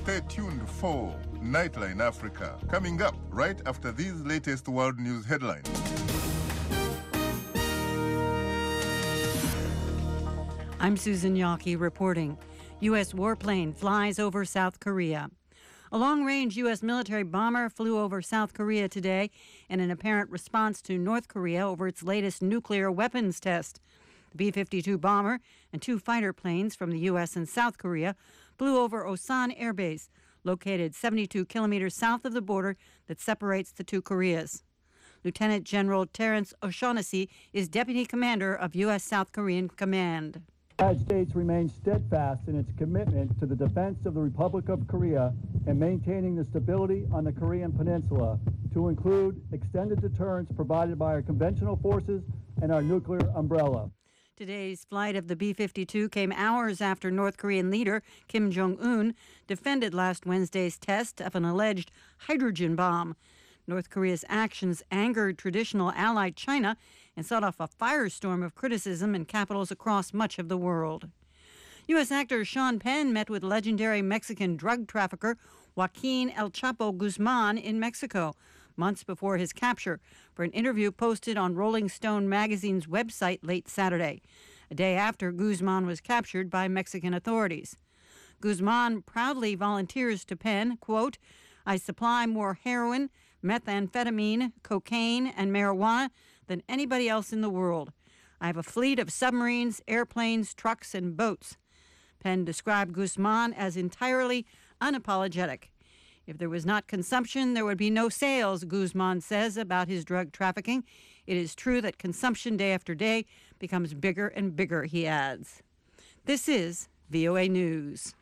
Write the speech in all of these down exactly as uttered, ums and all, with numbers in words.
Stay tuned for Nightline Africa, coming up right after these latest world news headlines. I'm Susan Yockey reporting. U S warplane flies over South Korea. A long-range U S military bomber flew over South Korea today in an apparent response to North Korea over its latest nuclear weapons test. The B fifty-two bomber and two fighter planes from the U S and South Korea flew over Osan Air Base, located seventy-two kilometers south of the border that separates the two Koreas. Lieutenant General Terence O'Shaughnessy is Deputy Commander of U S South Korean Command. The United States remains steadfast in its commitment to the defense of the Republic of Korea and maintaining the stability on the Korean Peninsula, to include extended deterrence provided by our conventional forces and our nuclear umbrella. Today's flight of the B fifty-two came hours after North Korean leader Kim Jong-un defended last Wednesday's test of an alleged hydrogen bomb. North Korea's actions angered traditional ally China and set off a firestorm of criticism in capitals across much of the world. U S actor Sean Penn met with legendary Mexican drug trafficker Joaquin El Chapo Guzman in Mexico months before his capture for an interview posted on Rolling Stone magazine's website late Saturday, a day after Guzman was captured by Mexican authorities. Guzman proudly volunteers to Penn, quote, "I supply more heroin, methamphetamine, cocaine, and marijuana than anybody else in the world. I have a fleet of submarines, airplanes, trucks, and boats." Penn described Guzman as entirely unapologetic. If there was not consumption, there would be no sales, Guzman says about his drug trafficking. It is true that consumption day after day becomes bigger and bigger, he adds. This is V O A News.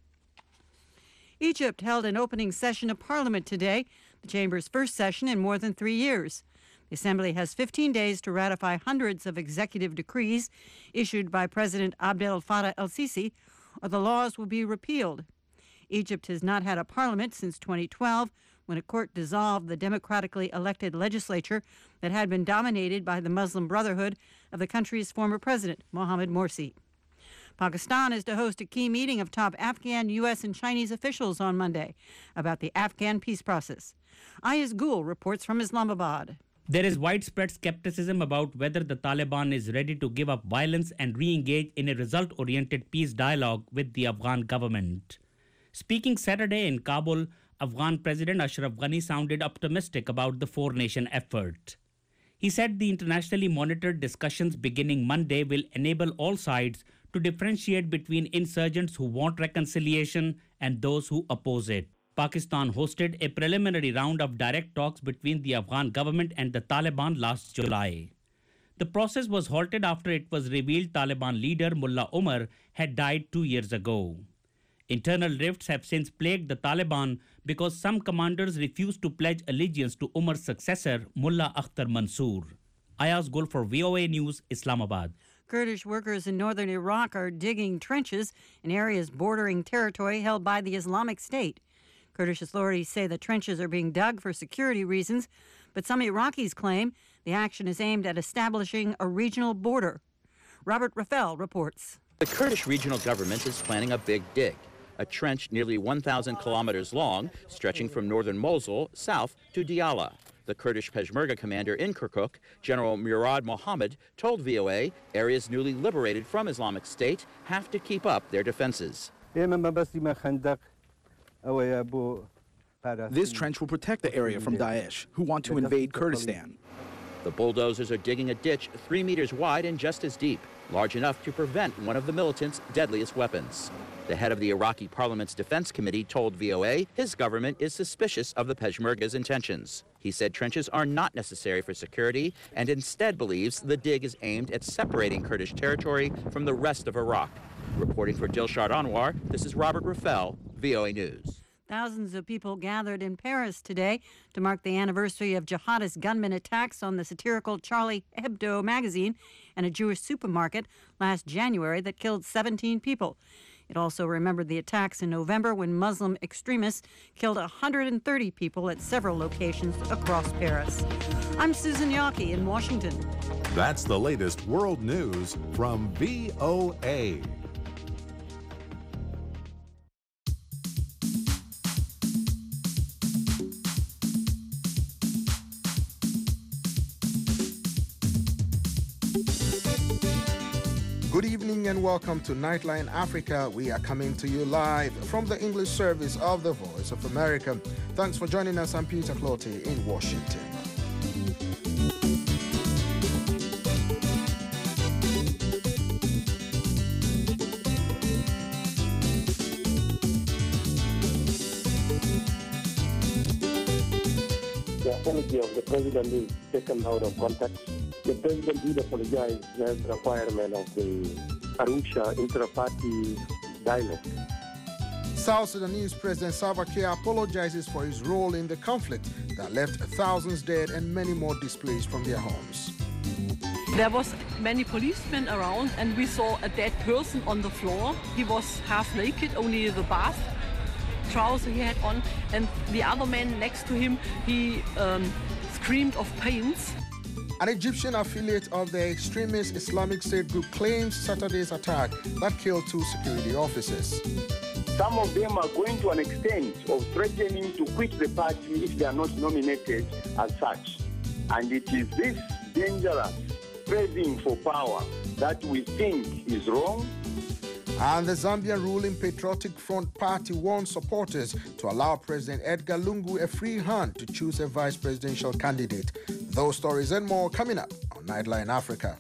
Egypt held an opening session of Parliament today, the chamber's first session in more than three years. The Assembly has fifteen days to ratify hundreds of executive decrees issued by President Abdel Fattah el-Sisi, or the laws will be repealed. Egypt has not had a parliament since twenty twelve, when a court dissolved the democratically elected legislature that had been dominated by the Muslim Brotherhood of the country's former president, Mohamed Morsi. Pakistan is to host a key meeting of top Afghan, U S, and Chinese officials on Monday about the Afghan peace process. Ayaz Gul reports from Islamabad. There is widespread skepticism about whether the Taliban is ready to give up violence and re-engage in a result-oriented peace dialogue with the Afghan government. Speaking Saturday in Kabul, Afghan President Ashraf Ghani sounded optimistic about the four-nation effort. He said the internationally monitored discussions beginning Monday will enable all sides to differentiate between insurgents who want reconciliation and those who oppose it. Pakistan hosted a preliminary round of direct talks between the Afghan government and the Taliban last July. The process was halted after it was revealed Taliban leader Mullah Omar had died two years ago. Internal rifts have since plagued the Taliban because some commanders refused to pledge allegiance to Umar's successor, Mullah Akhtar Mansour. Ayaz Gul for V O A News, Islamabad. Kurdish workers in northern Iraq are digging trenches in areas bordering territory held by the Islamic State. Kurdish authorities say the trenches are being dug for security reasons, but some Iraqis claim the action is aimed at establishing a regional border. Robert Rafael reports. The Kurdish regional government is planning a big dig, a trench nearly one thousand kilometers long, stretching from northern Mosul south to Diyala. The Kurdish Peshmerga commander in Kirkuk, General Murad Mohammed, told V O A areas newly liberated from Islamic State have to keep up their defenses. This trench will protect the area from Daesh, who want to invade Kurdistan. The bulldozers are digging a ditch three meters wide and just as deep, large enough to prevent one of the militants' deadliest weapons. The head of the Iraqi Parliament's Defense Committee told V O A his government is suspicious of the Peshmerga's intentions. He said trenches are not necessary for security and instead believes the dig is aimed at separating Kurdish territory from the rest of Iraq. Reporting for Dilshad Anwar, this is Robert Rafael, V O A News. Thousands of people gathered in Paris today to mark the anniversary of jihadist gunman attacks on the satirical Charlie Hebdo magazine and a Jewish supermarket last January that killed seventeen people. It also remembered the attacks in November when Muslim extremists killed one hundred thirty people at several locations across Paris. I'm Susan Yockey in Washington. That's the latest world news from V O A. Good evening and welcome to Nightline Africa. We are coming to you live from the English service of the Voice of America. Thanks for joining us. I'm Peter Clottey in Washington. The apology of the president is taken out of context. The president did apologize as a requirement of the Arusha inter-party dialogue. South Sudanese President Salva Kiir apologizes for his role in the conflict that left thousands dead and many more displaced from their homes. There was many policemen around and we saw a dead person on the floor. He was half naked, only the bath trouser he had on, and the other man next to him, he um, screamed of pains. An Egyptian affiliate of the extremist Islamic State group claims Saturday's attack that killed two security officers. Some of them are going to an extent of threatening to quit the party if they are not nominated as such. And it is this dangerous craving for power that we think is wrong. And the Zambian ruling Patriotic Front Party warns supporters to allow President Edgar Lungu a free hand to choose a vice presidential candidate. Those stories and more coming up on Nightline Africa.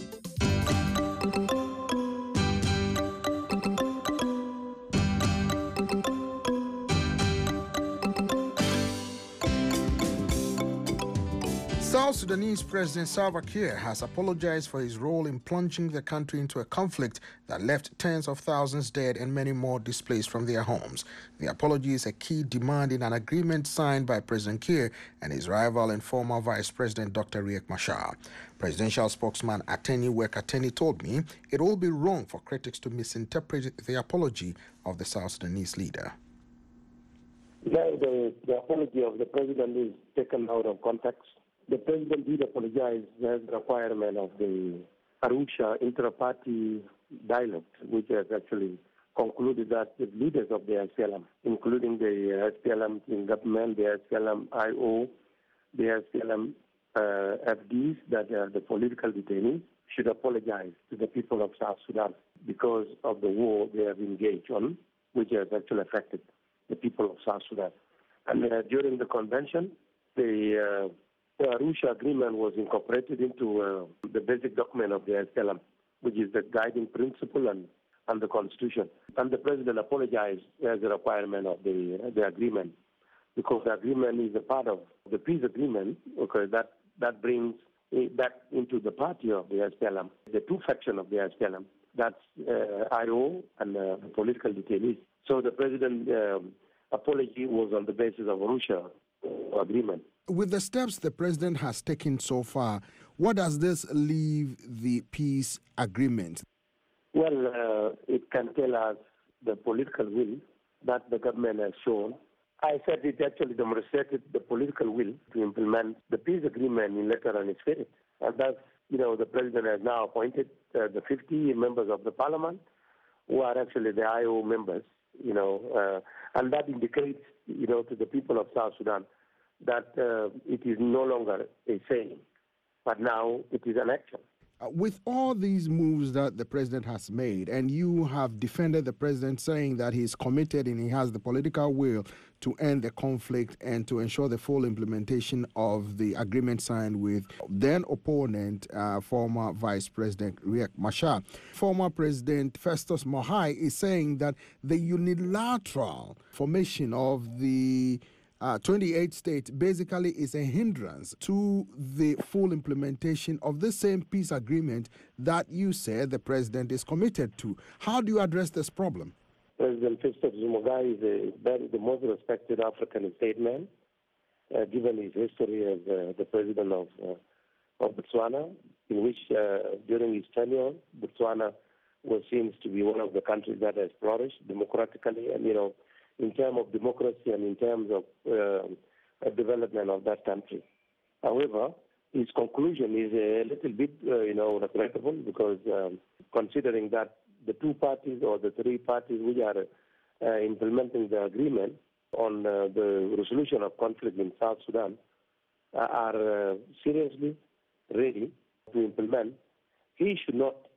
South Sudanese President Salva Kiir has apologized for his role in plunging the country into a conflict that left tens of thousands dead and many more displaced from their homes. The apology is a key demand in an agreement signed by President Kiir and his rival and former Vice President Doctor Riek Machar. Presidential spokesman Ateni Wek-Ateni told me it will be wrong for critics to misinterpret the apology of the South Sudanese leader. Now, the, the apology of the president is taken out of context. The president did apologize as a requirement of the Arusha inter-party dialogue, which has actually concluded that the leaders of the S P L M, including the S P L M in government, the S P L M I O, the S P L M uh, F Ds, that are the political detainees, should apologize to the people of South Sudan because of the war they have engaged on, which has actually affected the people of South Sudan. And uh, during the convention, the uh, The Arusha Agreement was incorporated into uh, the basic document of the S P L M, which is the guiding principle and, and the Constitution. And the President apologized as a requirement of the, the agreement, because the agreement is a part of the peace agreement, okay, that, that brings it back into the party of the S P L M, the two factions of the S P L M, that's uh, I O and uh, the political detainees. So the President's um, apology was on the basis of Arusha Agreement. With the steps the president has taken so far, what does this leave the peace agreement? Well, uh, it can tell us the political will that the government has shown. I said it actually demonstrated the political will to implement the peace agreement in letter and spirit. And that's, you know, the president has now appointed uh, the fifty members of the parliament who are actually the I O members, you know, uh, and that indicates, you know, to the people of South Sudan that uh, it is no longer a saying, but now it is an action. Uh, with all these moves that the president has made, and you have defended the president saying that he is committed and he has the political will to end the conflict and to ensure the full implementation of the agreement signed with then opponent, uh, former Vice President Riek Machar. Former President Festus Mogae is saying that the unilateral formation of the Uh, twenty-eight states basically is a hindrance to the full implementation of the same peace agreement that you said the president is committed to. How do you address this problem? President Festus Mogae is a, very, the most respected African statesman, uh, given his history as uh, the president of, uh, of Botswana, in which uh, during his tenure, Botswana was seems to be one of the countries that has flourished democratically, and you know, in terms of democracy and in terms of uh, development of that country. However, his conclusion is a little bit, uh, you know, regrettable, because um, considering that the two parties or the three parties which are uh, implementing the agreement on uh, the resolution of conflict in South Sudan uh, are uh, seriously ready to implement, he should not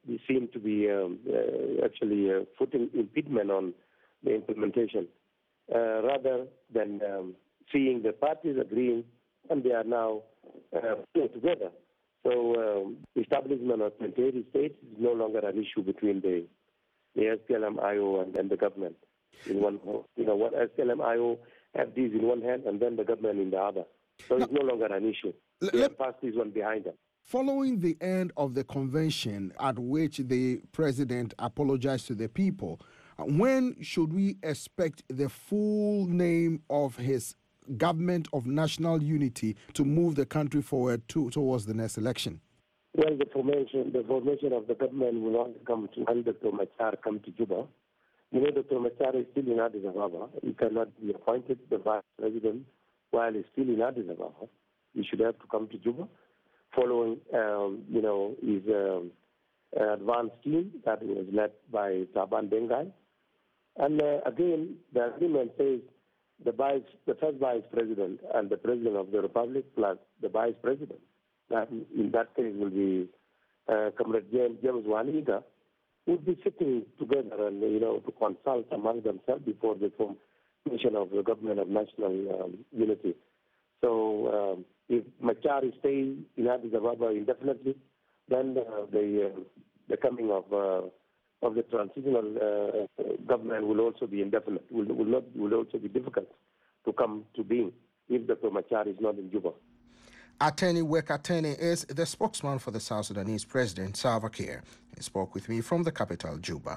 they seem to be um, uh, actually uh, putting impediment on the implementation, uh, rather than um, seeing the parties agreeing, and they are now uh, playing together. So um, establishment of twenty-eight states is no longer an issue between the the S P L M I O and, and the government. In one, you know, what S P L M I O have these in one hand and then the government in the other. So it's no longer an issue. They have passed this one behind them. Following the end of the convention at which the president apologized to the people, when should we expect the full name of his government of national unity to move the country forward to, towards the next election? Well, the formation, the formation of the government will not come to when Doctor Machar come to Juba. You know, Doctor Machar is still in Addis Ababa. He cannot be appointed the vice president while he's still in Addis Ababa. He should have to come to Juba, following, um, you know, his um, advanced team that was led by Taban Dengai. And uh, again, the agreement says the vice, the first vice president and the president of the republic plus the vice president. That in that case will be uh, Comrade James, James Waniga, would be sitting together and, you know, to consult among themselves before the formation of the government of national um, unity. So um, if Machar stays in Addis Ababa indefinitely, then uh, the uh, the coming of uh, of the transitional uh, government will also be indefinite. Will will not will also be difficult to come to being if Doctor Machar is not in Juba. Attorney Wek Atene is the spokesman for the South Sudanese President Salva Kiir. He spoke with me from the capital, Juba.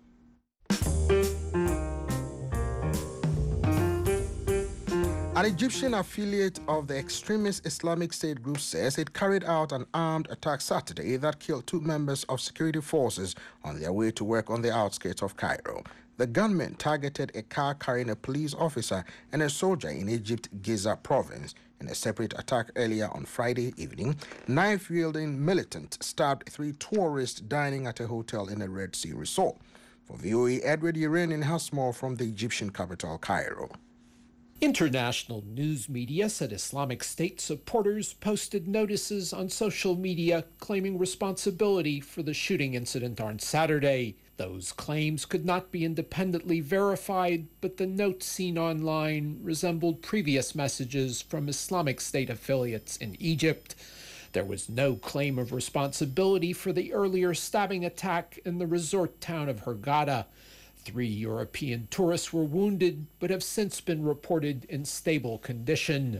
An Egyptian affiliate of the extremist Islamic State group says it carried out an armed attack Saturday that killed two members of security forces on their way to work on the outskirts of Cairo. The gunmen targeted a car carrying a police officer and a soldier in Egypt's Giza province. In a separate attack earlier on Friday evening, knife-wielding militants stabbed three tourists dining at a hotel in a Red Sea resort. For V O A, Edward Yerinin has more from the Egyptian capital, Cairo. International news media said Islamic State supporters posted notices on social media claiming responsibility for the shooting incident on Saturday. Those claims could not be independently verified, but the notes seen online resembled previous messages from Islamic State affiliates in Egypt. There was no claim of responsibility for the earlier stabbing attack in the resort town of Hurghada. Three European tourists were wounded, but have since been reported in stable condition.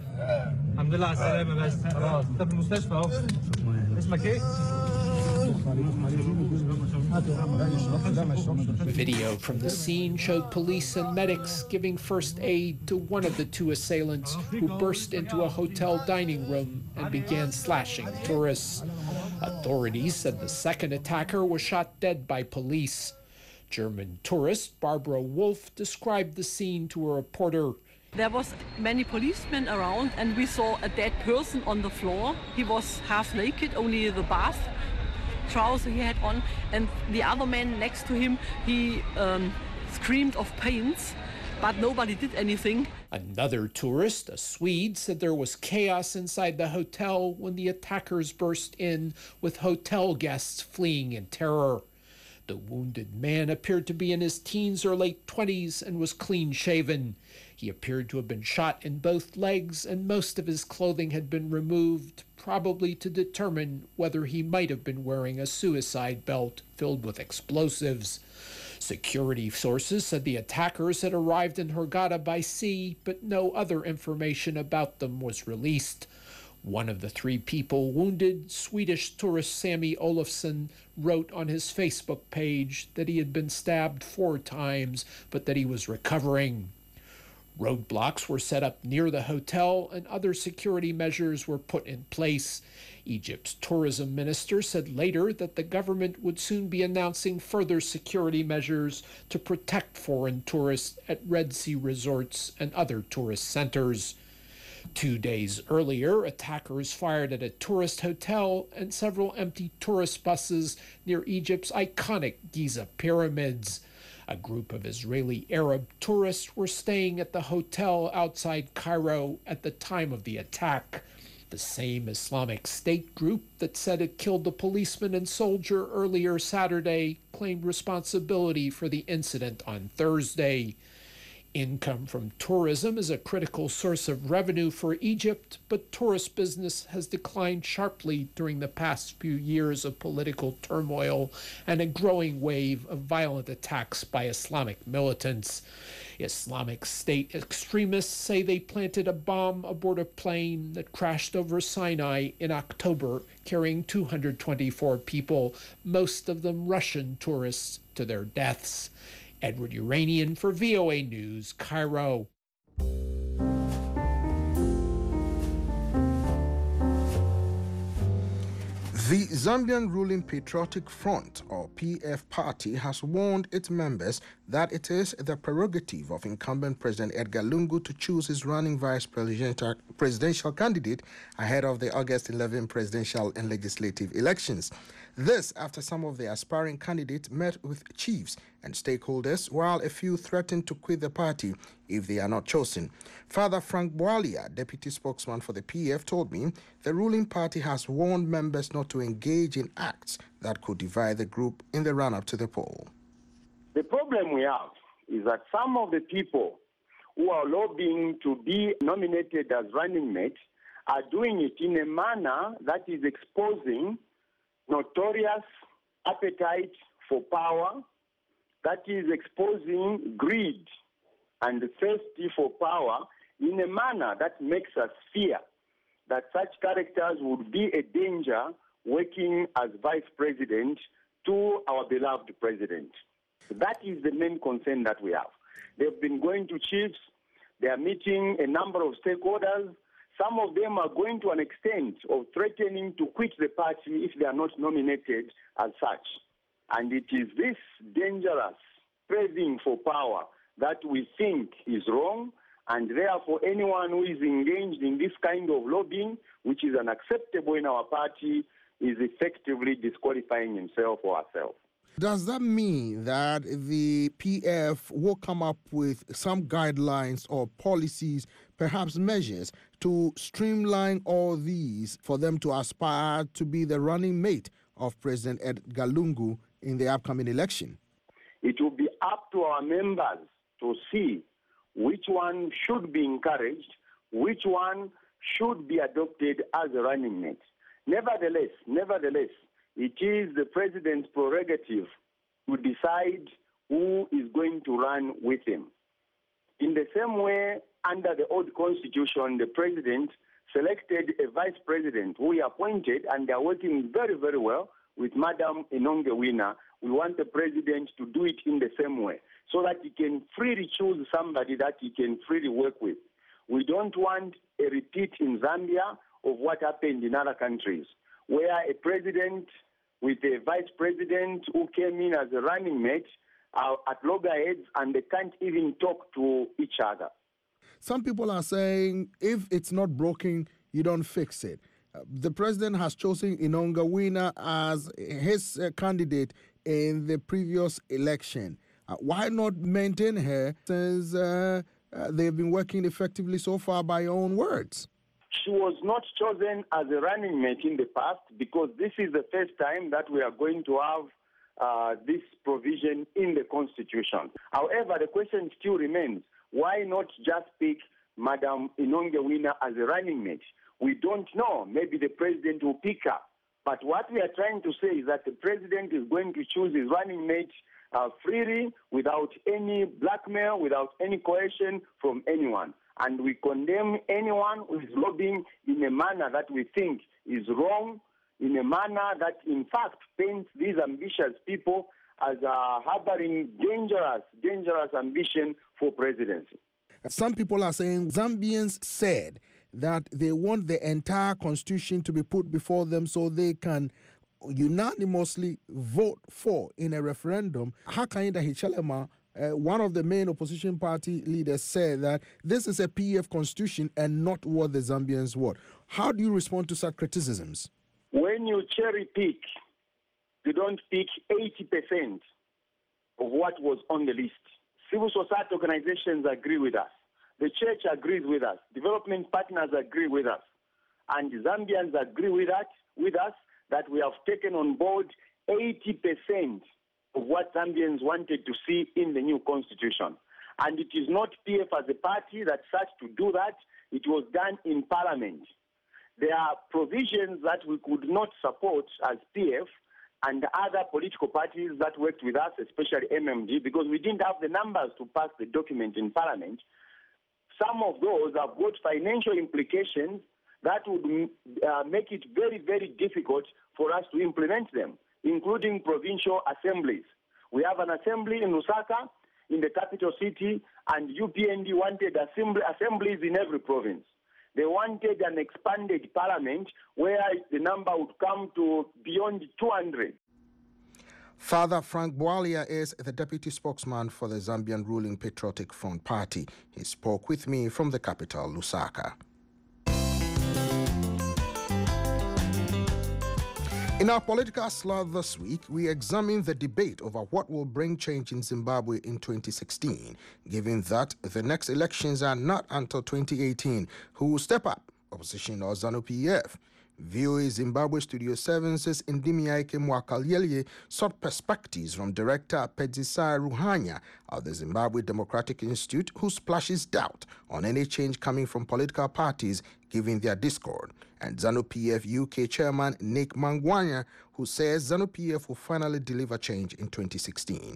Video from the scene showed police and medics giving first aid to one of the two assailants who burst into a hotel dining room and began slashing tourists. Authorities said the second attacker was shot dead by police. German tourist Barbara Wolf described the scene to a reporter. There was many policemen around and we saw a dead person on the floor. He was half naked, only the bath trouser he had on, and the other man next to him, he um, screamed of pains, but nobody did anything. Another tourist, a Swede, said there was chaos inside the hotel when the attackers burst in, with hotel guests fleeing in terror. The wounded man appeared to be in his teens or late twenties and was clean-shaven. He appeared to have been shot in both legs, and most of his clothing had been removed, probably to determine whether he might have been wearing a suicide belt filled with explosives. Security sources said the attackers had arrived in Hurghada by sea, but no other information about them was released. One of the three people wounded, Swedish tourist Sammy Olofsson, wrote on his Facebook page that he had been stabbed four times, but that he was recovering. Roadblocks were set up near the hotel and other security measures were put in place. Egypt's tourism minister said later that the government would soon be announcing further security measures to protect foreign tourists at Red Sea resorts and other tourist centers. Two days earlier, attackers fired at a tourist hotel and several empty tourist buses near Egypt's iconic Giza pyramids. A group of Israeli Arab tourists were staying at the hotel outside Cairo at the time of the attack. The same Islamic State group that said it killed a policeman and soldier earlier Saturday claimed responsibility for the incident on Thursday. Income from tourism is a critical source of revenue for Egypt, but tourist business has declined sharply during the past few years of political turmoil and a growing wave of violent attacks by Islamic militants. Islamic State extremists say they planted a bomb aboard a plane that crashed over Sinai in October, carrying two hundred twenty-four people, most of them Russian tourists, to their deaths. Edward Uranian for V O A News, Cairo. The Zambian ruling Patriotic Front, or P F party, has warned its members that it is the prerogative of incumbent President Edgar Lungu to choose his running vice presidential, presidential candidate ahead of the August eleventh presidential and legislative elections. This after some of the aspiring candidates met with chiefs and stakeholders, while a few threatened to quit the party if they are not chosen. Father Frank Bwalia, deputy spokesman for the P F, told me the ruling party has warned members not to engage in acts that could divide the group in the run-up to the poll. The problem we have is that some of the people who are lobbying to be nominated as running mates are doing it in a manner that is exposing notorious appetite for power, that is exposing greed and thirsty for power in a manner that makes us fear that such characters would be a danger working as vice president to our beloved president. That is the main concern that we have. They've been going to chiefs, they are meeting a number of stakeholders. Some of them are going to an extent of threatening to quit the party if they are not nominated as such. And it is this dangerous craving for power that we think is wrong, and therefore anyone who is engaged in this kind of lobbying, which is unacceptable in our party, is effectively disqualifying himself or herself. Does that mean that the P F will come up with some guidelines or policies, perhaps measures, to streamline all these for them to aspire to be the running mate of President Edgar Lungu in the upcoming election? It will be up to our members to see which one should be encouraged, which one should be adopted as a running mate. Nevertheless, nevertheless, it is the president's prerogative to decide who is going to run with him. In the same way, under the old constitution, the president selected a vice president who he appointed, and they are working very, very well with Madam Inongewina. We want the president to do it in the same way, so that he can freely choose somebody that he can freely work with. We don't want a repeat in Zambia of what happened in other countries, where a president with a vice president who came in as a running mate are at loggerheads and they can't even talk to each other. Some people are saying if it's not broken, you don't fix it. Uh, the president has chosen Inongewina as his uh, candidate in the previous election. Uh, why not maintain her since uh, uh, they've been working effectively so far by your own words? She was not chosen as a running mate in the past because this is the first time that we are going to have uh, this provision in the Constitution. However, the question still remains, why not just pick Madam Inongewina as a running mate? We don't know. Maybe the president will pick her. But what we are trying to say is that the president is going to choose his running mate uh, freely, without any blackmail, without any coercion from anyone. And we condemn anyone who is lobbying in a manner that we think is wrong, in a manner that, in fact, paints these ambitious people as uh, harboring dangerous, dangerous ambition for presidency. Some people are saying Zambians said that they want the entire constitution to be put before them so they can unanimously vote for in a referendum. Hakainde Hichilema, Uh, one of the main opposition party leaders, said that this is a P F constitution and not what the Zambians want. How do you respond to such criticisms? When you cherry pick, you don't pick eighty percent of what was on the list. Civil society organizations agree with us. The church agrees with us. Development partners agree with us. and Zambians agree with that, with us, that we have taken on board eighty percent of what Zambians wanted to see in the new constitution. And it is not P F as a party that sought to do that. It was done in Parliament. There are provisions that we could not support as P F and other political parties that worked with us, especially M M D, because we didn't have the numbers to pass the document in Parliament. Some of those have got financial implications that would uh, make it very, very difficult for us to implement them, including provincial assemblies. We have an assembly in Lusaka, in the capital city, and U P N D wanted assembly, assemblies in every province. They wanted an expanded parliament where the number would come to beyond two hundred. Father Frank Bwalia is the deputy spokesman for the Zambian ruling Patriotic Front Party. He spoke with me from the capital, Lusaka. In our political slot this week, we examine the debate over what will bring change in Zimbabwe in twenty sixteen, given that the next elections are not until twenty eighteen. Who will step up, opposition or ZANU-P F? V O A Zimbabwe Studio seven's Ndimiaike Mwakalyelye sought perspectives from Director Pedzisai Ruhanya of the Zimbabwe Democratic Institute, who splashes doubt on any change coming from political parties given their discord, and ZANU-P F U K Chairman Nick Mangwanya, who says ZANU-P F will finally deliver change in twenty sixteen.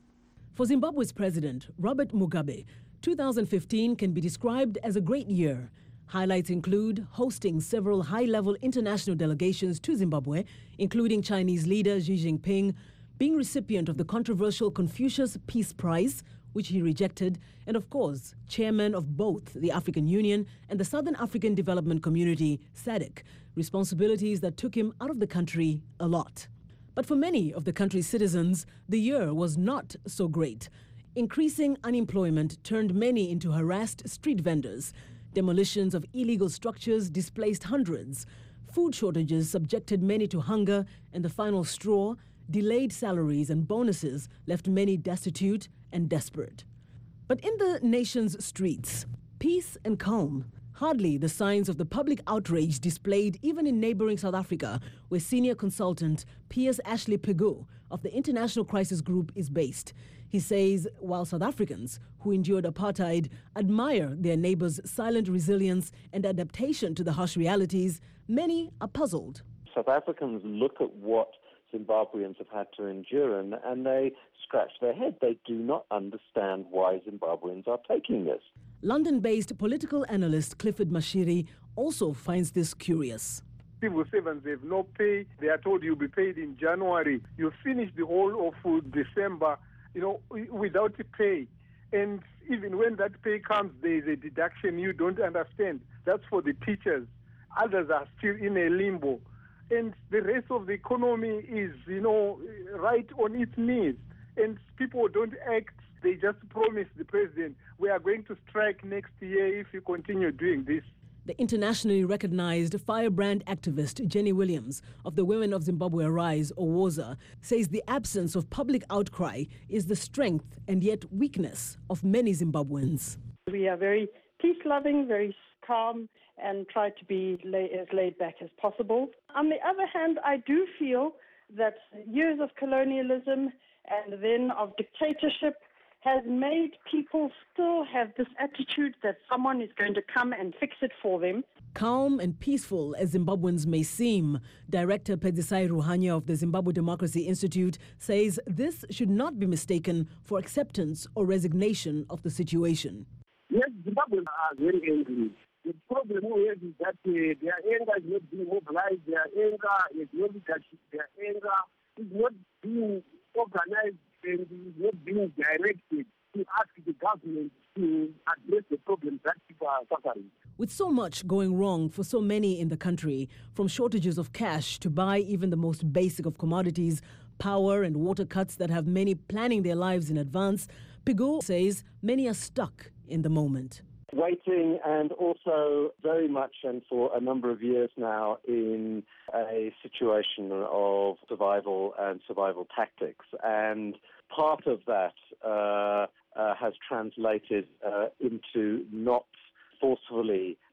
For Zimbabwe's president, Robert Mugabe, two thousand fifteen can be described as a great year. Highlights include hosting several high-level international delegations to Zimbabwe, including Chinese leader Xi Jinping, being recipient of the controversial Confucius Peace Prize, which he rejected, and of course, chairman of both the African Union and the Southern African Development Community, SADC, responsibilities that took him out of the country a lot. But for many of the country's citizens, the year was not so great. Increasing unemployment turned many into harassed street vendors. Demolitions of illegal structures displaced hundreds. Food shortages subjected many to hunger, and the final straw, delayed salaries and bonuses, left many destitute and desperate. But in the nation's streets, peace and calm. Hardly the signs of the public outrage displayed even in neighboring South Africa, where senior consultant Piers Ashley Pego of the International Crisis Group is based. He says while South Africans who endured apartheid admire their neighbors' silent resilience and adaptation to the harsh realities, many are puzzled. South Africans look at what Zimbabweans have had to endure and, and they scratch their head. They do not understand why Zimbabweans are taking this. London-based political analyst Clifford Mashiri also finds this curious. Civil servants have no pay. They are told you'll be paid in January. You finish the whole of December, you know, without pay. And even when that pay comes, there is a deduction you don't understand. That's for the teachers. Others are still in a limbo. And the rest of the economy is, you know, right on its knees. And people don't act. They just promise the president, we are going to strike next year if you continue doing this. The internationally recognized firebrand activist Jenny Williams of the Women of Zimbabwe Arise, or WOZA, says the absence of public outcry is the strength and yet weakness of many Zimbabweans. We are very peace-loving, very calm, and try to be lay, as laid back as possible. On the other hand, I do feel that years of colonialism and then of dictatorship has made people still have this attitude that someone is going to come and fix it for them. Calm and peaceful as Zimbabweans may seem, Director Pedzisai Ruhanya of the Zimbabwe Democracy Institute says this should not be mistaken for acceptance or resignation of the situation. Yes, Zimbabweans are very angry. The problem we have is that uh, their anger is not being mobilized, their anger is not leadership, their anger is not being organized and is not being directed to ask the government to address the problems that people are suffering. With so much going wrong for so many in the country, from shortages of cash to buy even the most basic of commodities, power and water cuts that have many planning their lives in advance, Pego says many are stuck in the moment. Waiting and also very much and for a number of years now in a situation of survival and survival tactics. And part of that uh, uh, has translated uh, into not forcefully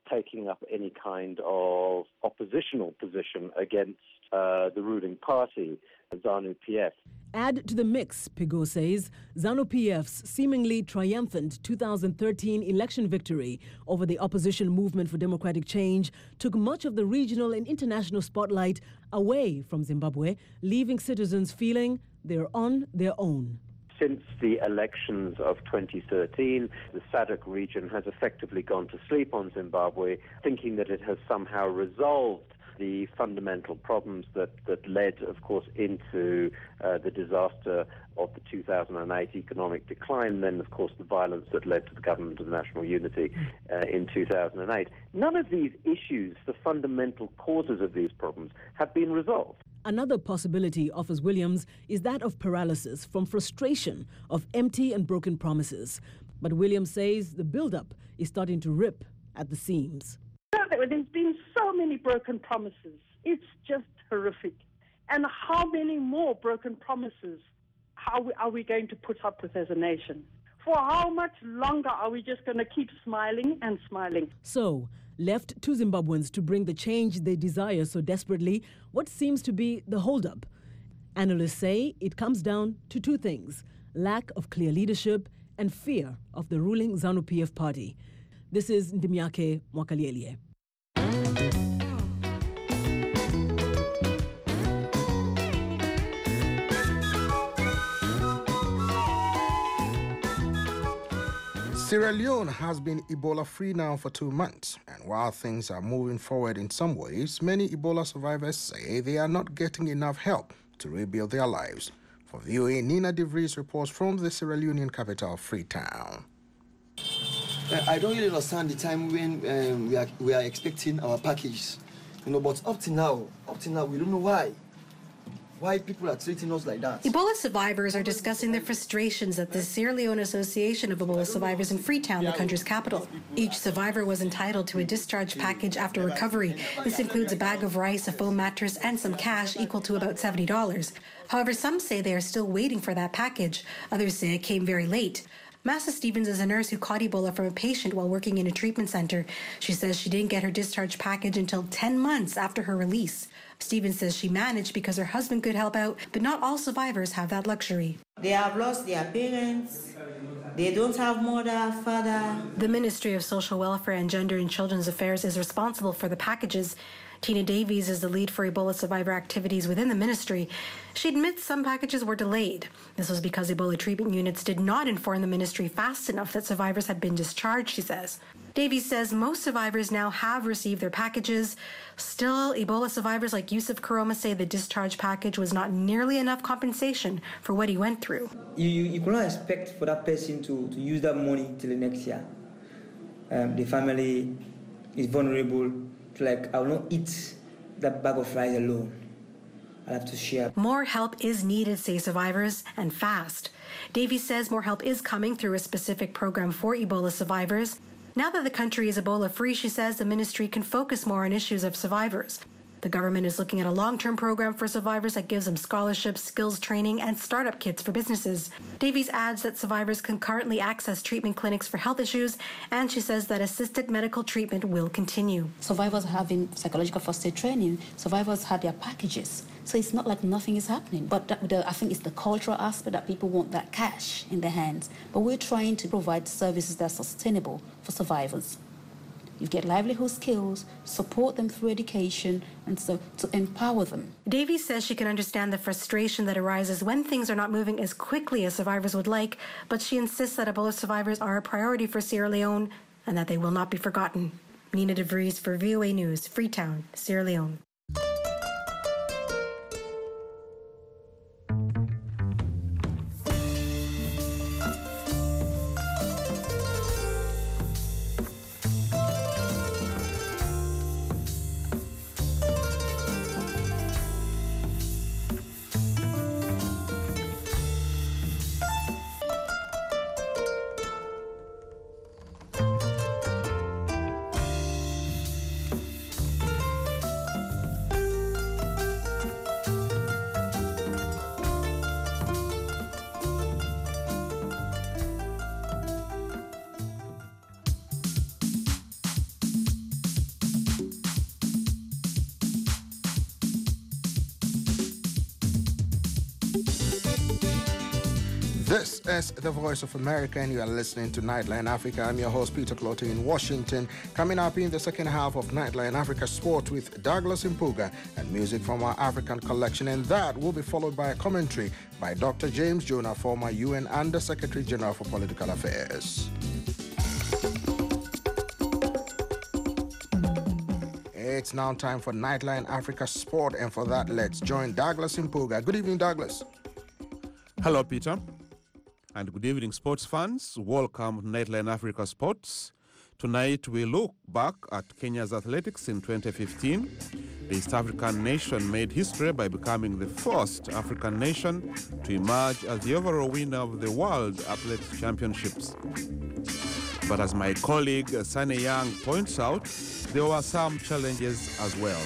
taking up any kind of oppositional position against uh, the ruling party, ZANU-P F. Add to the mix, Pigot says, ZANU-P F's seemingly triumphant two thousand thirteen election victory over the opposition movement for democratic change took much of the regional and international spotlight away from Zimbabwe, leaving citizens feeling they're on their own. Since the elections of twenty thirteen, the S A D C region has effectively gone to sleep on Zimbabwe, thinking that it has somehow resolved the fundamental problems that, that led, of course, into uh, the disaster of the two thousand eight economic decline, and then, of course, the violence that led to the government of national unity uh, in two thousand eight. None of these issues, the fundamental causes of these problems, have been resolved. Another possibility, offers Williams, is that of paralysis from frustration of empty and broken promises. But Williams says the build-up is starting to rip at the seams. There's been so many broken promises. It's just horrific. And how many more broken promises are we, are we going to put up with as a nation? For how much longer are we just going to keep smiling and smiling? So, left to Zimbabweans to bring the change they desire so desperately, what seems to be the holdup? Analysts say it comes down to two things: lack of clear leadership and fear of the ruling ZANU-P F party. This is Ndimiake Mwakaliele. Sierra Leone has been Ebola-free now for two months, and while things are moving forward in some ways, many Ebola survivors say they are not getting enough help to rebuild their lives. For V O A, Nina De Vries reports from the Sierra Leonean capital, Freetown. I don't really understand the time when um, we are we are expecting our package, you know. But up to now, up to now, we don't know why. Why people are treating us like that. Ebola survivors are discussing their frustrations at the Sierra Leone Association of Ebola Survivors in Freetown, the country's capital. Each survivor was entitled to a discharge package after recovery. This includes a bag of rice, a foam mattress, and some cash equal to about seventy dollars. However, some say they are still waiting for that package. Others say it came very late. Massa Stevens is a nurse who caught Ebola from a patient while working in a treatment center. She says she didn't get her discharge package until ten months after her release. Stevens says she managed because her husband could help out, but not all survivors have that luxury. They have lost their parents. They don't have mother, father. The Ministry of Social Welfare and Gender and Children's Affairs is responsible for the packages. Tina Davies is the lead for Ebola survivor activities within the ministry. She admits some packages were delayed. This was because Ebola treatment units did not inform the ministry fast enough that survivors had been discharged, she says. Davies says most survivors now have received their packages. Still, Ebola survivors like Yusuf Karoma say the discharge package was not nearly enough compensation for what he went through. You, you, you cannot expect for that person to, to use that money till the next year. Um, the family is vulnerable. Like, I will not eat that bag of rice alone. I'll have to share. More help is needed, say survivors, and fast. Davies says more help is coming through a specific program for Ebola survivors. Now that the country is Ebola-free, she says the ministry can focus more on issues of survivors. The government is looking at a long-term program for survivors that gives them scholarships, skills training, and startup kits for businesses. Davies adds that survivors can currently access treatment clinics for health issues, and she says that assisted medical treatment will continue. Survivors are having psychological first aid training. Survivors have their packages. So it's not like nothing is happening. But the, the, I think it's the cultural aspect that people want that cash in their hands. But we're trying to provide services that are sustainable for survivors. You get livelihood skills, support them through education, and so to empower them. Davies says she can understand the frustration that arises when things are not moving as quickly as survivors would like, but she insists that Ebola survivors are a priority for Sierra Leone and that they will not be forgotten. Nina De Vries for V O A News, Freetown, Sierra Leone. This is the Voice of America, and you are listening to Nightline Africa. I'm your host, Peter Clottey in Washington. Coming up in the second half of Nightline Africa Sport with Douglas Mpuga and music from our African collection, and that will be followed by a commentary by Doctor James Jonah, former U N Under-Secretary General for Political Affairs. It's now time for Nightline Africa Sport, and for that, let's join Douglas Mpuga. Good evening, Douglas. Hello, Peter. And good evening, sports fans. Welcome to Nightline Africa Sports. Tonight, we look back at Kenya's athletics in twenty fifteen. The East African nation made history by becoming the first African nation to emerge as the overall winner of the World Athletics Championships. But as my colleague Sunny Young points out, there were some challenges as well.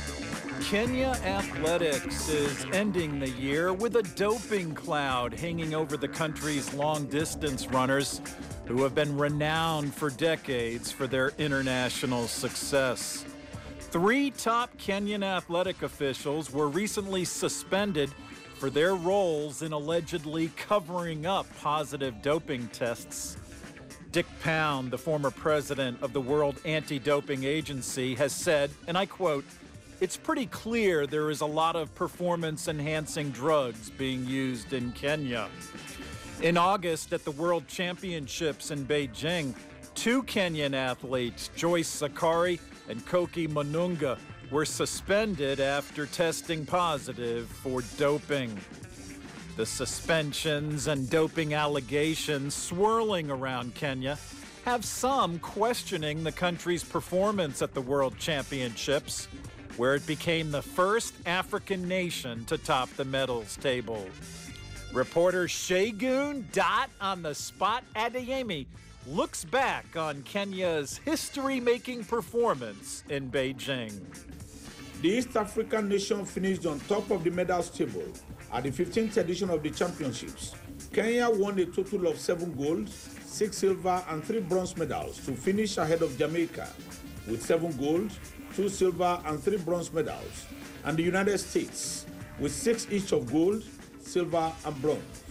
Kenya Athletics is ending the year with a doping cloud hanging over the country's long-distance runners who have been renowned for decades for their international success. Three top Kenyan athletic officials were recently suspended for their roles in allegedly covering up positive doping tests. Dick Pound, the former president of the World Anti-Doping Agency, has said, and I quote, "It's pretty clear there is a lot of performance-enhancing drugs being used in Kenya." In August at the World Championships in Beijing, two Kenyan athletes, Joyce Sakari and Koki Manunga, were suspended after testing positive for doping. The suspensions and doping allegations swirling around Kenya have some questioning the country's performance at the World Championships, where it became the first African nation to top the medals table. Reporter Shegun Dot on the Spot Adeyemi looks back on Kenya's history-making performance in Beijing. The East African nation finished on top of the medals table at the fifteenth edition of the championships. Kenya won a total of seven gold, six silver, and three bronze medals to finish ahead of Jamaica with seven gold, two silver, and three bronze medals, and the United States with six each of gold, silver, and bronze.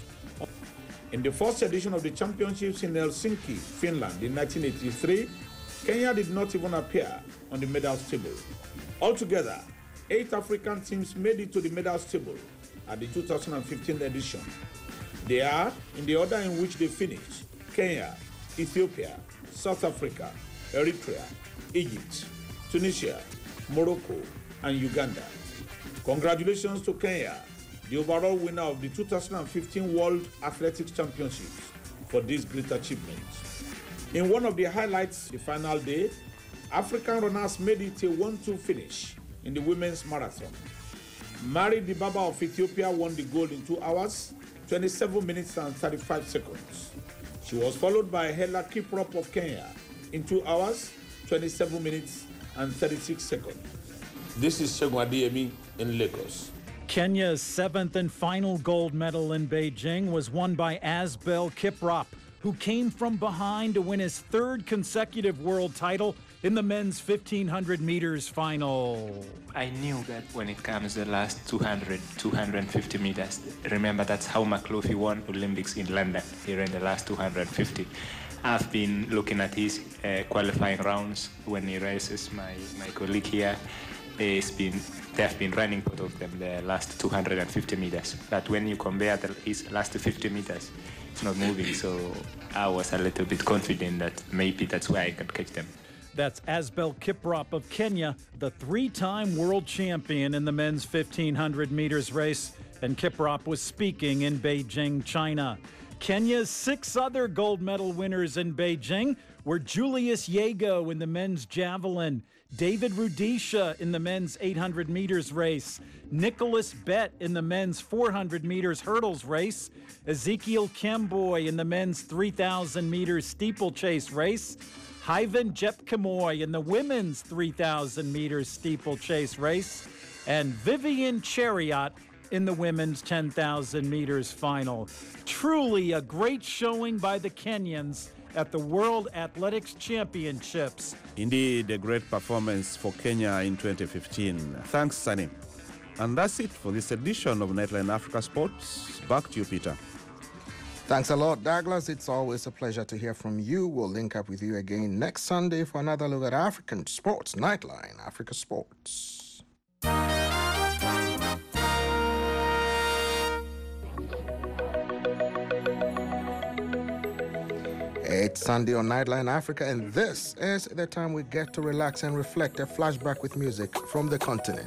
In the first edition of the championships in Helsinki, Finland in nineteen eighty-three, Kenya did not even appear on the medals table. Altogether, eight African teams made it to the medals table at the two thousand fifteen edition. They are, in the order in which they finished, Kenya, Ethiopia, South Africa, Eritrea, Egypt, Tunisia, Morocco, and Uganda. Congratulations to Kenya, the overall winner of the two thousand fifteen World Athletics Championships, for this great achievement. In one of the highlights, the final day, African runners made it a one two finish in the women's marathon. Mary Dibaba of Ethiopia won the gold in two hours, twenty-seven minutes and thirty-five seconds. She was followed by Hela Kiprop of Kenya in two hours, twenty-seven minutes and thirty-six seconds. This is Shegun Adeyemi in Lagos. Kenya's seventh and final gold medal in Beijing was won by Asbel Kiprop, who came from behind to win his third consecutive world title in the men's fifteen hundred meters final. I knew that when it comes to the last two hundred, two hundred fifty meters, remember that's how McLaughlin won Olympics in London. He ran the last two hundred fifty. I've been looking at his uh, qualifying rounds when he races. My, my colleague here, has been, they've been running both of them the last two hundred fifty meters. But when you compare the, his last fifty meters, it's not moving. So I was a little bit confident that maybe that's where I could catch them. That's Asbel Kiprop of Kenya, the three-time world champion in the men's fifteen hundred meters race. And Kiprop was speaking in Beijing, China. Kenya's six other gold medal winners in Beijing were Julius Yego in the men's javelin, David Rudisha in the men's eight hundred meters race, Nicholas Bett in the men's four hundred meters hurdles race, Ezekiel Kemboy in the men's three thousand meters steeplechase race, Hyven Jepkemoi in the women's three thousand meters steeplechase race, and Vivian Chariot in the women's ten thousand meters final. Truly a great showing by the Kenyans at the World Athletics Championships. Indeed, a great performance for Kenya in twenty fifteen. Thanks, Sunny. And that's it for this edition of Nightline Africa Sports. Back to you, Peter. Thanks a lot, Douglas. It's always a pleasure to hear from you. We'll link up with you again next Sunday for another look at African sports. Nightline, Africa Sports. It's Sunday on Nightline Africa, and this is the time we get to relax and reflect. A flashback with music from the continent.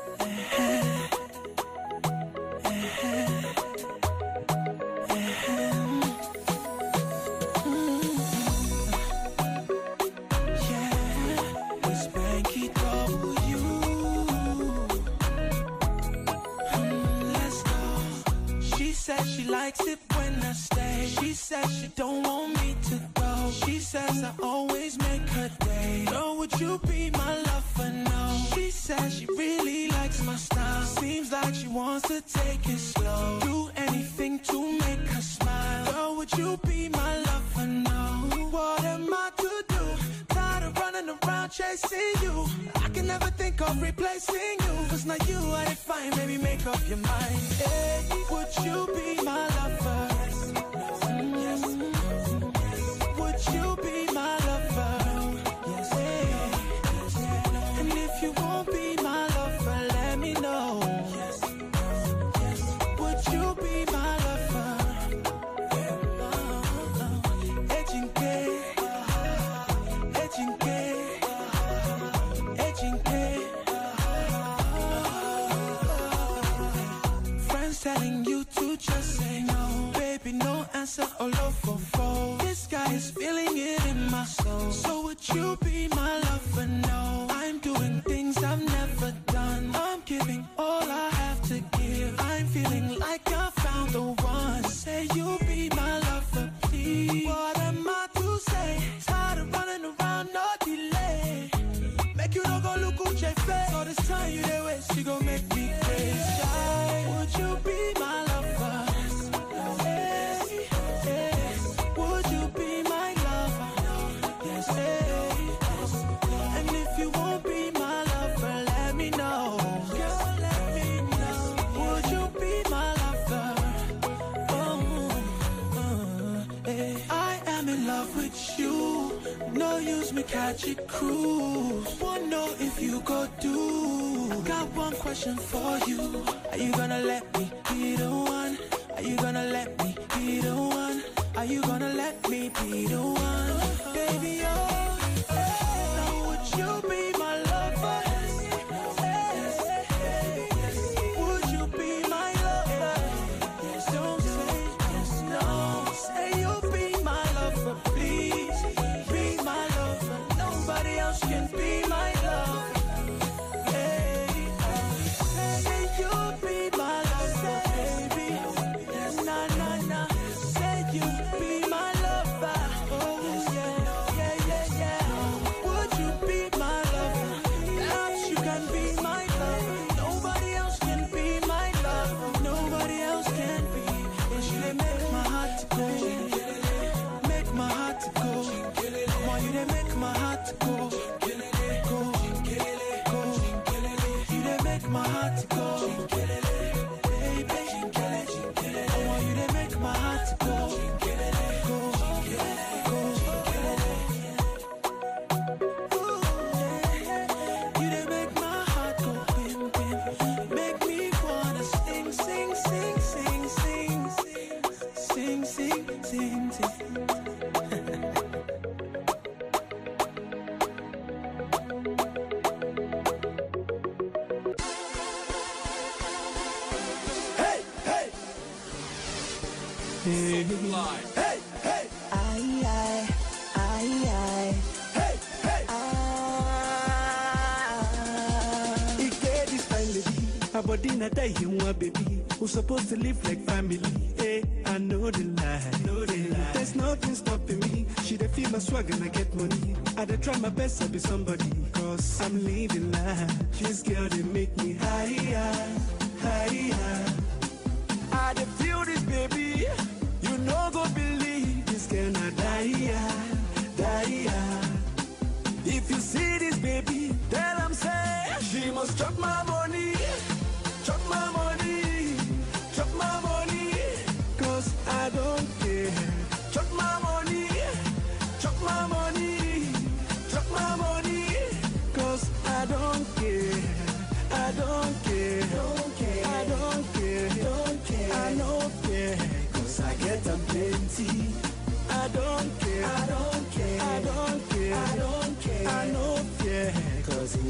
Telling you to just say no, baby, no answer or love for four. This guy is feeling it in my soul. So would you be my lover? No, I'm doing things I've never done. I'm giving all I have to give. I'm feeling like I found the one. Say you'll be my lover, please. What am I to say? Tired of running around, no delay. Make you don't go look who J face. All this time you there waste, you gon' make me crazy. Would you be my lover? Yes, yes. Would you be my lover? Yes, yes. And if you won't be my lover, let me know. Girl, let me know. Would you be my lover? Oh, uh, hey. I am in love with you. No use me catch it cruise. Wanna know if you go do. Got one question for you. Are you gonna let me be the one? Are you gonna let me be the one? Are you gonna let me be the one? Baby, oh, now would you be my lover? Would you be my lover? Don't say yes, no. Say you'll be my lover, please. Be my lover. Nobody else can be my lover. Hey, hey, hey, aye, aye, aye, aye, hey, hey, ah. He get this fine lady, her body not die, you want baby, who's supposed to live like family. Hey, I know the lie, know the lie. There's nothing stopping me. She dey feel my swag and I get money. I dey try my best to be somebody, cause I'm living life. This girl they make me higher, higher. I dey feel this baby. You no go believe this girl not die, die. If you see this baby, tell them say she must chop my money, chop my money, chop my money, cause I don't care.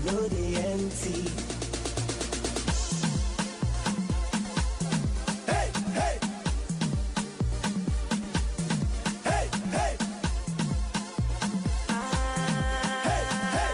know they empty. Hey, hey. Hey, hey. Ah, hey,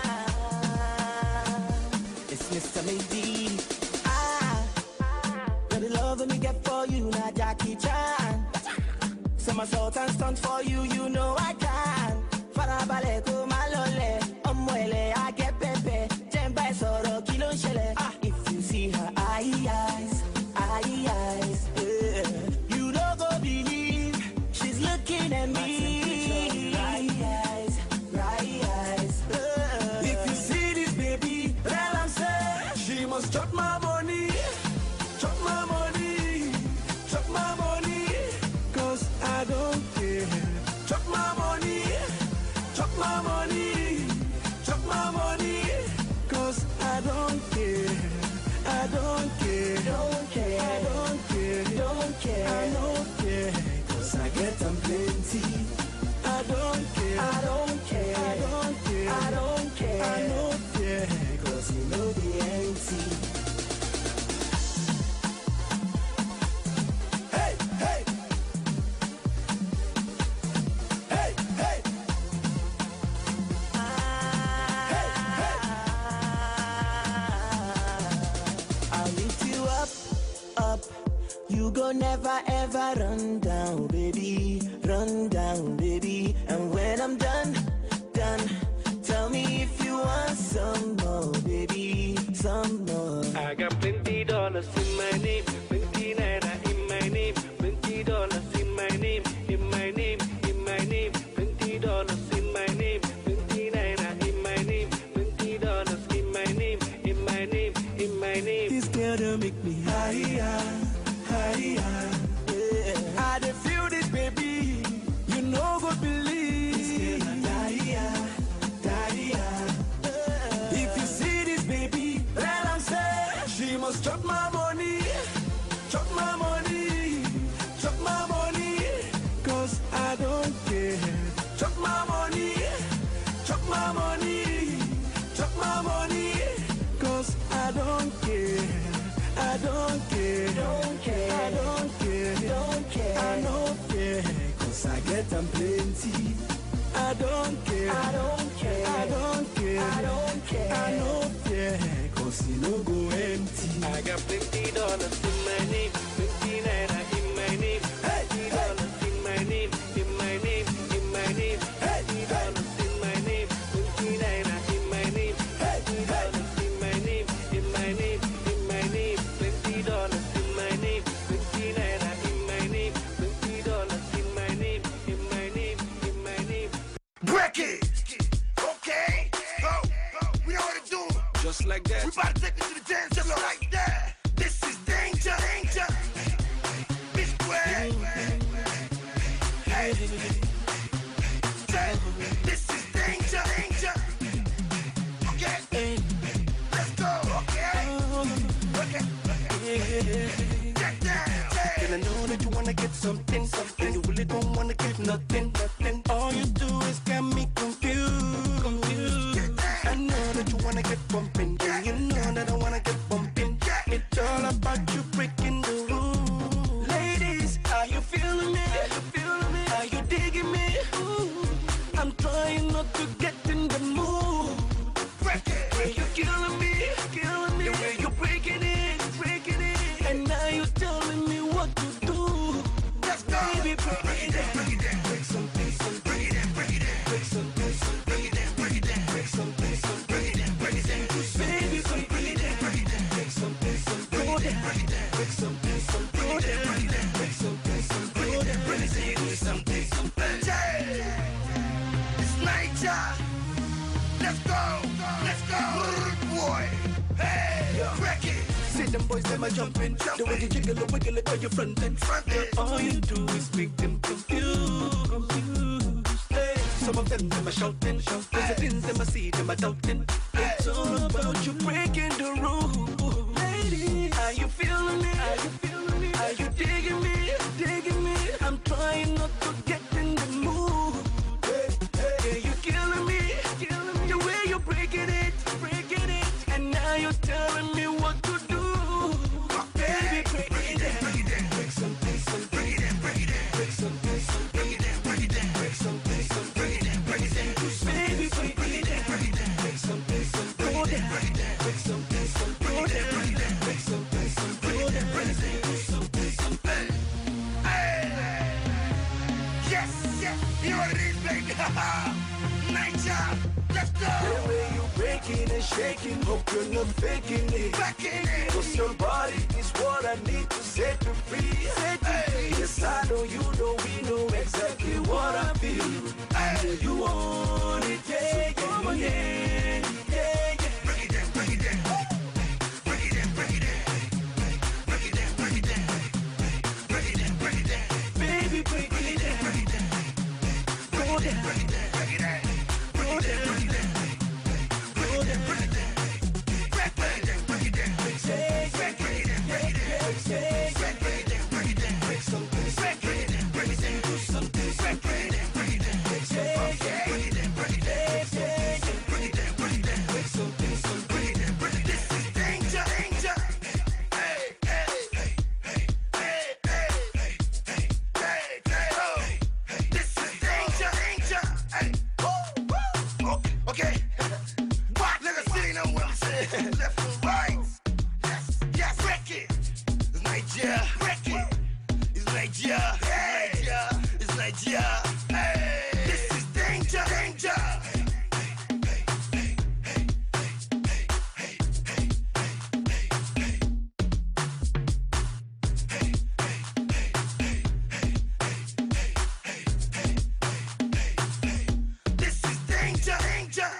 hey. It's Mister Maybe. Ah, you're the love that me get for you, not Jackie Chan. Somersault and stunt for you, you know I can. Farabale ko malole, omwele I get pepe. Jemba soro kilo shele. If you see her eyes, eyes, yeah. You don't go believe she's looking at me. Right eyes, right eyes. Yeah. If you see this baby, well I'm saying she must chop my money, chop my money, chop my money. Cause I don't care. Chop my money, chop my money, chop my money. Cause I don't care, I don't care, don't care, I don't care, don't care, I don't care. Cause I get them plenty. I don't care, I don't care, I don't care, I don't care, I don't care. Cause you know the empty. Hey, hey. Hey, hey. Hey, hey. I'll lift you up, up. You go never ever run down, baby. Run down, baby. And when I'm done, done, tell me if you want some more, baby. Some more. I got plenty dollars in my name, plenty naira in my name, plenty dollars in my name, in my name, in my name, plenty dollars in my name, plenty naira in my name, plenty dollars in my name, in my name, in my name. This girl don't make me higher, higher. Yeah. I don't feel this, baby. You know go believe. This girl a die, die. If you see this, baby, well I'm saying she must chop my money, chop my money, chop my money. Cause I don't care. Chop my money, chop my money, chop my money. Cause I don't care. I don't care, don't care, I don't care, don't care, I don't care. Cause I get them plenty. I don't care, I don't care, I don't care, I don't care, I don't care. Cause you no go empty. I got plenty dollars in my name, plenty naira in my name, plenty dollars in my name, in my name, in my name, plenty dollars in my name, plenty naira in my name, plenty dollars in my name, in my name, in my name, plenty dollars in my name, plenty naira in my name, plenty dollars in my name, in my name, in my name. Break it! Okay, go, we know what to do. Just like that. We about to take it to the dance floor right there. This is danger, danger. Miss Square. Hey, this is danger, danger. Okay, let's go. Okay, okay. Get down. And I know that you wanna get something, something. You really don't wanna get nothing, nothing. All you do is get me confused, confused. I know that you wanna get bumping, and you know that I wanna get bumping. It's all about you breaking the rules. Ladies, are you feeling me? Are you feeling me? Are you digging me? Ooh, I'm trying not to get in the mood. Break it. Where you killing me? Killing me. The way you breaking it, breaking it. And now you telling me what to do. Let's go. Baby, break it down. Break it down. Break something, some Break it down, break it down. break something, some Break it down, break it down. break something, some Break it down, break it down. baby, break it down. Break it down. Break something, some Break it down, break it down. break something, some Break it down, break it down. break something, some Break it down, break it down. Do something, something. It's Niger. Let's go. Let's go. Boy. Hey, crack it. See them boys, them a jumping. The way you jiggle and wiggle it, while you're fronting. All you do is make them confused. confused. Hey, some of them, them a shouting. There's the things them a see, them a doubting. It's all about you breaking the rules. Ladies, are you feeling me? Are you feeling me? Are you digging me? Digging me? I'm trying not to get in the mood. Hey, hey, yeah, you killing me? Killing me? The way you're breaking it, breaking it. down, break something, something, go down, break something, something, go down, break something, something. Hey, yes, yes, you know what it is, baby. Niger, let's go. The way you breaking and shaking, hope you're not faking it. Back in it. Cause your body is what I need to set you free. Set you free. Yes, I know you know we know exactly what I feel. Hey. You want it, yeah, so come on, yeah, yeah, yeah. Break it down, break it down. Break it down, break it down. Break it down, break it down. Break it down, break it down. Baby, break it down. Break it down. Break it down, break it down. Break it down. Break it down, break it down. Break it down, break it down. Break it down, break it down. Break it down, break it down. Break it down, break it down. Break it down, break it down. Break something, break it down. Break it down, do something. Break it down, break it down. Break it down, break it down. Break it down, break it down. Break something, something. Break it down, break it down. This is danger, danger. Hey, hey, hey, hey, hey, hey, hey, hey, hey, oh. This is danger, danger. Hey, oh, okay, okay. What? Let us see now what I'm saying. Left and right. Yes, yes. Break it. It's Nigeria. Break it. It's Nigeria. Hey. It's Nigeria. Hey. This is danger, danger. This is danger, danger.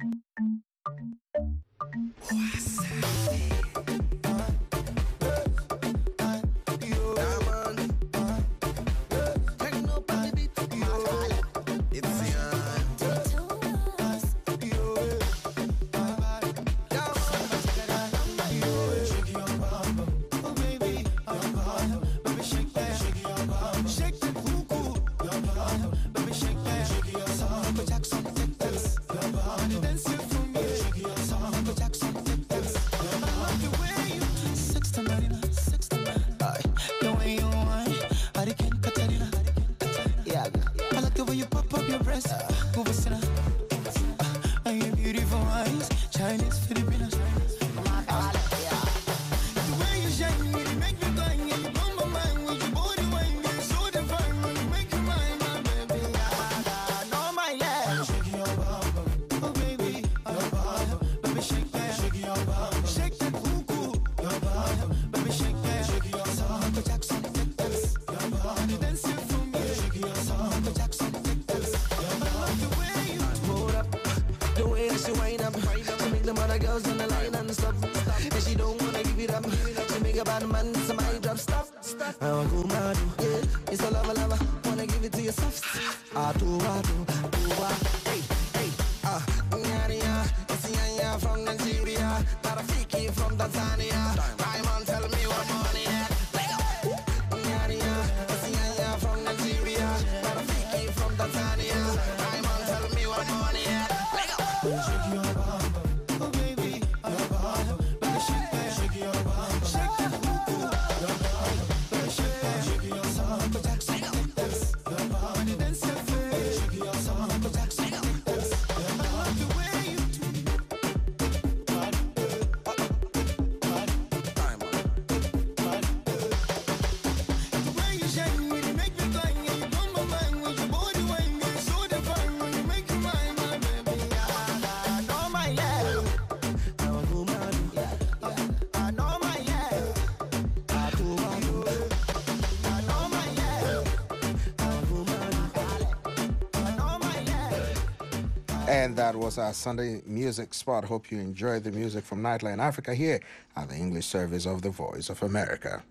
And that was our Sunday music spot. Hope you enjoyed the music from Nightline Africa here at the English service of the Voice of America.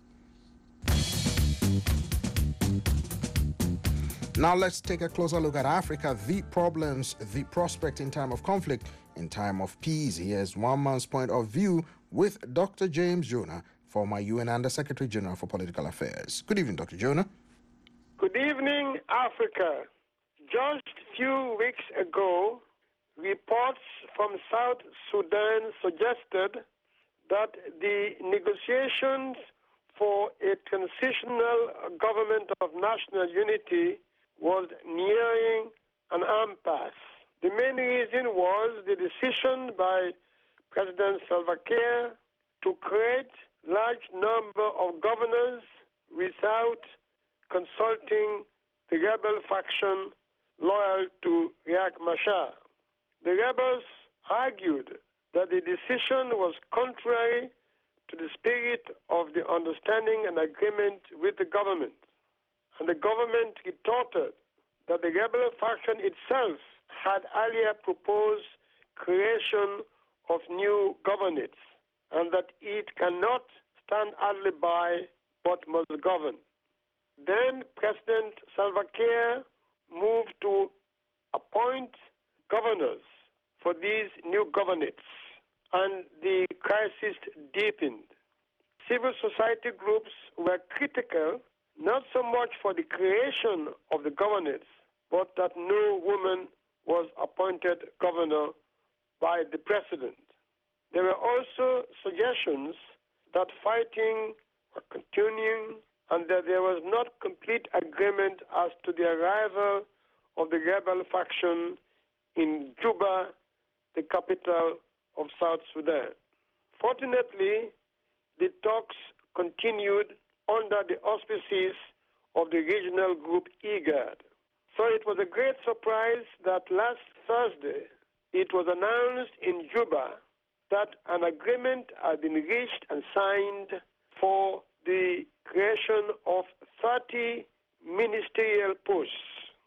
Now let's take a closer look at Africa, the problems, the prospect in time of conflict, in time of peace. Here's one man's point of view with Doctor James Jonah, former U N Under-Secretary General for Political Affairs. Good evening, Doctor Jonah. Good evening, Africa. Just a few weeks ago, reports from South Sudan suggested that the negotiations for a transitional government of national unity was nearing an impasse. The main reason was the decision by President Salva Kiir to create large number of governors without consulting the rebel faction loyal to Riek Machar. The rebels argued that the decision was contrary to the spirit of the understanding and agreement with the government. And the government retorted that the rebel faction itself had earlier proposed creation of new governorates, and that it cannot stand idly by but must govern. Then President Salva Kiir moved to appoint governors for these new governorates, and the crisis deepened. Civil society groups were critical, not so much for the creation of the governorates, but that no woman was appointed governor by the president. There were also suggestions that fighting was continuing and that there was not complete agreement as to the arrival of the rebel faction in Juba, the capital of South Sudan. Fortunately, the talks continued under the auspices of the regional group IGAD. So it was a great surprise that last Thursday it was announced in Juba that an agreement had been reached and signed for the creation of thirty ministerial posts.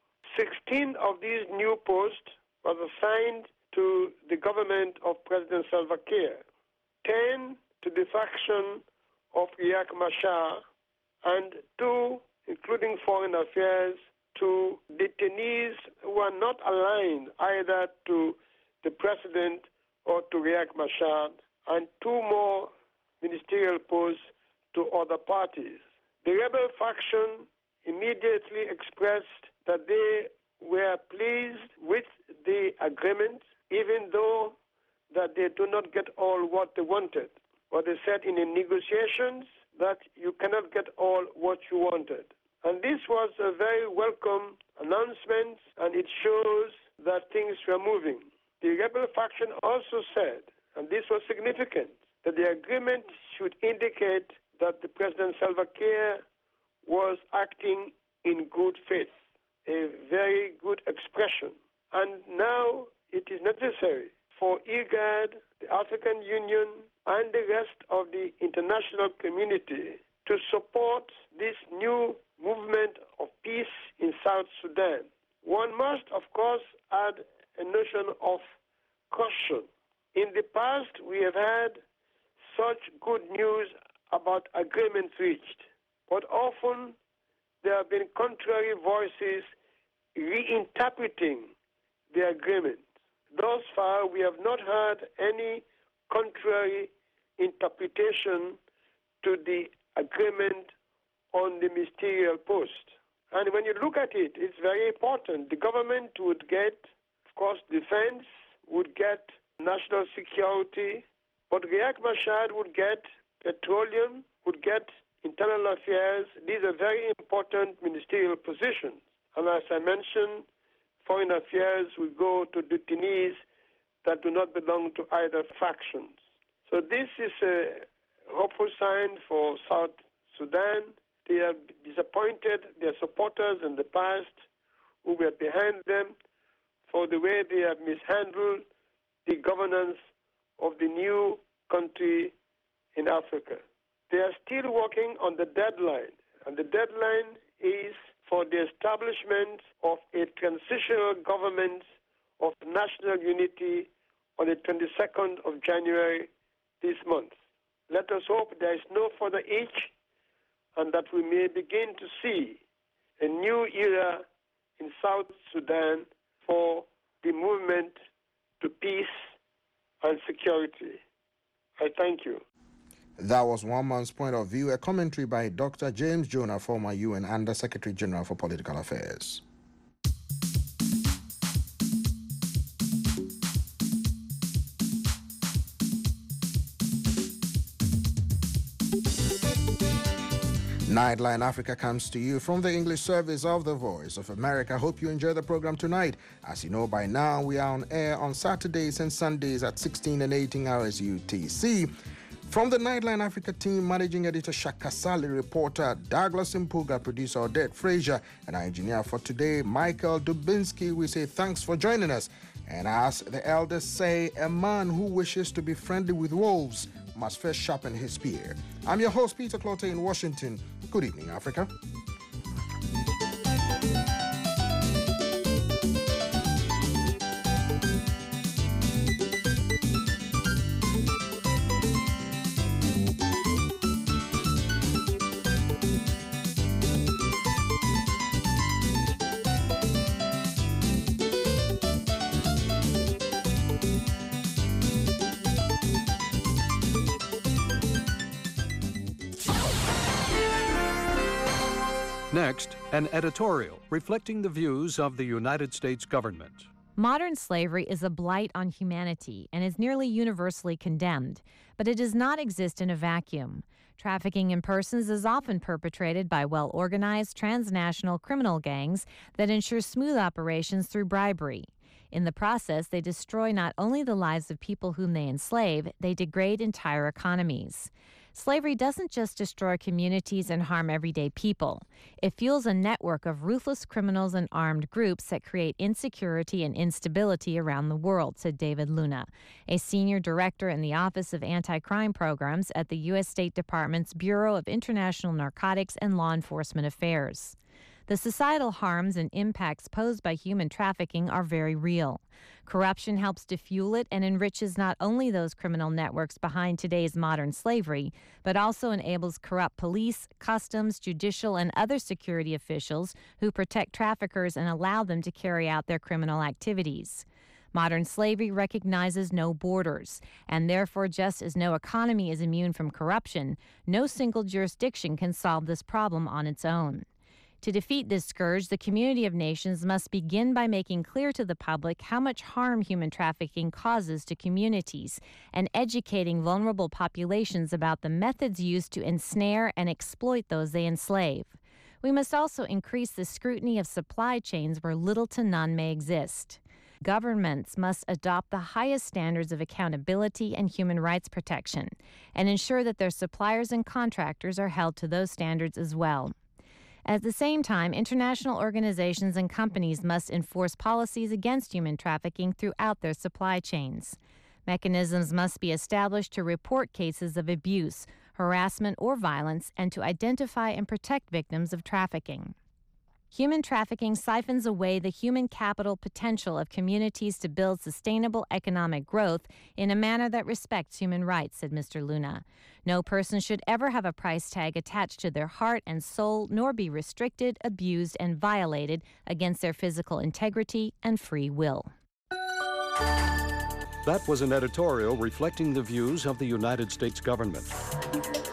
sixteen of these new posts was assigned to the government of President Salva Kiir, ten to the faction of Riek Machar, and two, including foreign affairs, to detainees who are not aligned either to the president or to Riek Machar, and two more ministerial posts to other parties. The rebel faction immediately expressed that they were pleased with the agreement, even though that they do not get all what they wanted. But they said in the negotiations that you cannot get all what you wanted. And this was a very welcome announcement, and it shows that things were moving. The rebel faction also said, and this was significant, that the agreement should indicate that the President Salva Kiir was acting in good faith, a very good expression. And now it is necessary for IGAD, the African Union, and the rest of the international community to support this new movement of peace in South Sudan. One must, of course, add a notion of caution. In the past, we have had such good news about agreements reached, but often there have been contrary voices reinterpreting the agreement. Thus far, we have not heard any contrary interpretation to the agreement on the ministerial post. And when you look at it, it's very important. The government would get, of course, defense, would get national security, but Riek Machar would get petroleum, would get internal affairs. These are very important ministerial positions. And as I mentioned, foreign affairs will go to detainees that do not belong to either factions. So this is a hopeful sign for South Sudan. They are disappointed their supporters in the past who were behind them for the way they have mishandled the governance of the new country in Africa. They are still working on the deadline, and the deadline is for the establishment of a transitional government of national unity on the twenty-second of January this month. Let us hope there is no further hitch and that we may begin to see a new era in South Sudan for the movement to peace and security. I thank you. That was one man's point of view, a commentary by Doctor James Jonah, former U N Under Secretary General for Political Affairs. Nightline Africa comes to you from the English service of the Voice of America. Hope you enjoy the program tonight. As you know by now, we are on air on Saturdays and Sundays at sixteen and eighteen hours U T C. From the Nightline Africa team, managing editor Shaka Sali, reporter Douglas Impuga, producer Odette Frazier, and our engineer for today, Michael Dubinsky, we say thanks for joining us. And as the elders say, a man who wishes to be friendly with wolves must first sharpen his spear. I'm your host, Peter Clottey in Washington. Good evening, Africa. Next, an editorial reflecting the views of the United States government. Modern slavery is a blight on humanity and is nearly universally condemned, but it does not exist in a vacuum. Trafficking in persons is often perpetrated by well-organized transnational criminal gangs that ensure smooth operations through bribery. In the process, they destroy not only the lives of people whom they enslave, they degrade entire economies. Slavery doesn't just destroy communities and harm everyday people. It fuels a network of ruthless criminals and armed groups that create insecurity and instability around the world, said David Luna, a senior director in the Office of Anti-Crime Programs at the U S State Department's Bureau of International Narcotics and Law Enforcement Affairs. The societal harms and impacts posed by human trafficking are very real. Corruption helps to fuel it and enriches not only those criminal networks behind today's modern slavery, but also enables corrupt police, customs, judicial, and other security officials who protect traffickers and allow them to carry out their criminal activities. Modern slavery recognizes no borders, and therefore, just as no economy is immune from corruption, no single jurisdiction can solve this problem on its own. To defeat this scourge, the community of nations must begin by making clear to the public how much harm human trafficking causes to communities and educating vulnerable populations about the methods used to ensnare and exploit those they enslave. We must also increase the scrutiny of supply chains where little to none may exist. Governments must adopt the highest standards of accountability and human rights protection and ensure that their suppliers and contractors are held to those standards as well. At the same time, international organizations and companies must enforce policies against human trafficking throughout their supply chains. Mechanisms must be established to report cases of abuse, harassment, or violence, and to identify and protect victims of trafficking. Human trafficking siphons away the human capital potential of communities to build sustainable economic growth in a manner that respects human rights, said Mister Luna. No person should ever have a price tag attached to their heart and soul, nor be restricted, abused, and violated against their physical integrity and free will. That was an editorial reflecting the views of the United States government.